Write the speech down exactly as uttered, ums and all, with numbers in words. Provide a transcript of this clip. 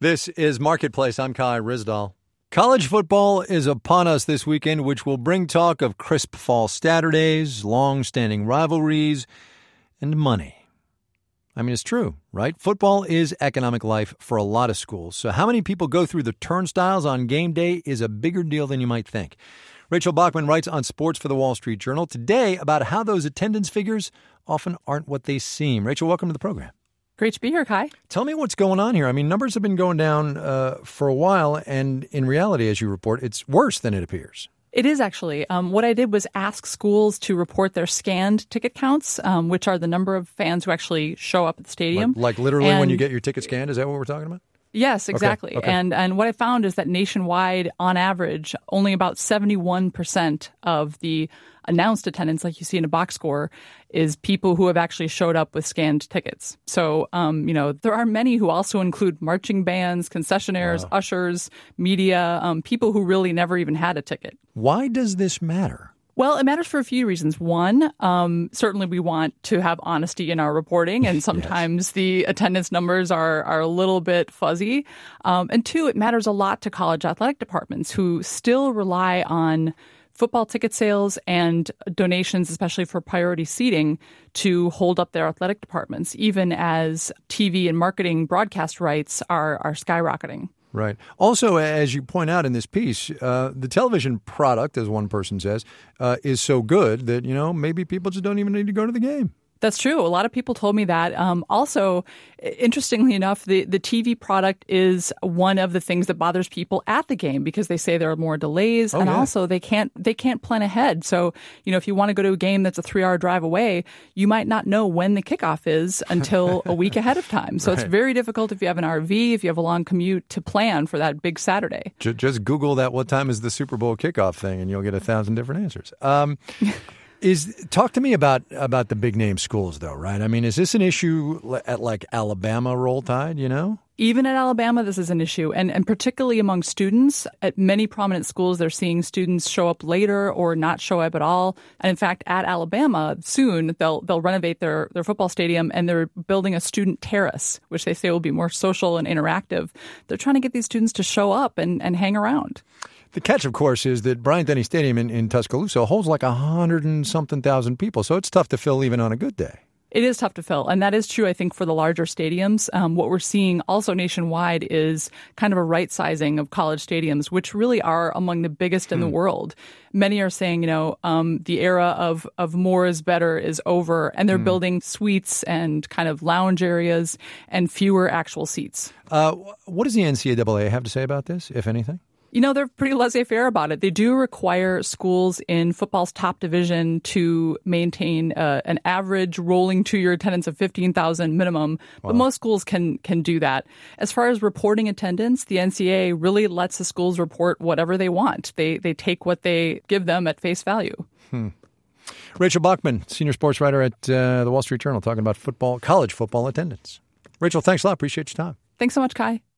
This is Marketplace. I'm Kai Ryssdal. College football is upon us this weekend, which will bring talk of crisp fall Saturdays, long-standing rivalries, and money. I mean, it's true, right? Football is economic life for a lot of schools. So how many people go through the turnstiles on game day is a bigger deal than you might think. Rachel Bachman writes on sports for the Wall Street Journal today about how those attendance figures often aren't what they seem. Rachel, welcome to the program. Great to be here, Kai. Tell me what's going on here. I mean, numbers have been going down uh, for a while, and in reality, as you report, it's worse than it appears. It is actually. Um, what I did was ask schools to report their scanned ticket counts, um, which are the number of fans who actually show up at the stadium. Like, like literally and, when you get your ticket scanned? Is that what we're talking about? Yes, exactly. Okay, okay. And and what I found is that nationwide, on average, only about seventy-one percent of the announced attendance, like you see in a box score, is people who have actually showed up with scanned tickets. So, um, you know, there are many who also include marching bands, concessionaires, wow. ushers, media, um, people who really never even had a ticket. Why does this matter? Well, it matters for a few reasons. One, um, certainly we want to have honesty in our reporting, and sometimes yes. the attendance numbers are, are a little bit fuzzy. Um, and two, it matters a lot to college athletic departments who still rely on football ticket sales and donations, especially for priority seating, to hold up their athletic departments, even as T V and marketing broadcast rights are, are skyrocketing. Right. Also, as you point out in this piece, uh, the television product, as one person says, uh, is so good that, you know, maybe people just don't even need to go to the game. That's true. A lot of people told me that. Um, also, interestingly enough, the, the T V product is one of the things that bothers people at the game because they say there are more delays, oh, and yeah. also they can't they can't plan ahead. So, you know, if you want to go to a game that's a three-hour drive away, you might not know when the kickoff is until a week ahead of time. So right. It's very difficult if you have an R V, if you have a long commute, to plan for that big Saturday. Just Google that, what time is the Super Bowl kickoff thing, and you'll get a thousand different answers. Um Is talk to me about about the big name schools, though, right? I mean, is this an issue at like Alabama, Roll Tide, you know? Even at Alabama, this is an issue, and, and particularly among students. At many prominent schools, they're seeing students show up later or not show up at all. And in fact, at Alabama, soon they'll they'll renovate their, their football stadium, and they're building a student terrace, which they say will be more social and interactive. They're trying to get these students to show up and, and hang around. The catch, of course, is that Bryant-Denny Stadium in, in Tuscaloosa holds like a hundred and something thousand people, so it's tough to fill even on a good day. It is tough to fill, and that is true, I think, for the larger stadiums. Um, what we're seeing also nationwide is kind of a right-sizing of college stadiums, which really are among the biggest in hmm. the world. Many are saying, you know, um, the era of, of more is better is over, and they're hmm. building suites and kind of lounge areas and fewer actual seats. Uh, what does the N C double A have to say about this, if anything? You know, they're pretty laissez-faire about it. They do require schools in football's top division to maintain uh, an average rolling two-year attendance of fifteen thousand minimum, wow. but most schools can can do that. As far as reporting attendance, the N C double A really lets the schools report whatever they want. They they take what they give them at face value. Hmm. Rachel Bachman, senior sports writer at uh, the Wall Street Journal, talking about football, college football attendance. Rachel, thanks a lot. Appreciate your time. Thanks so much, Kai.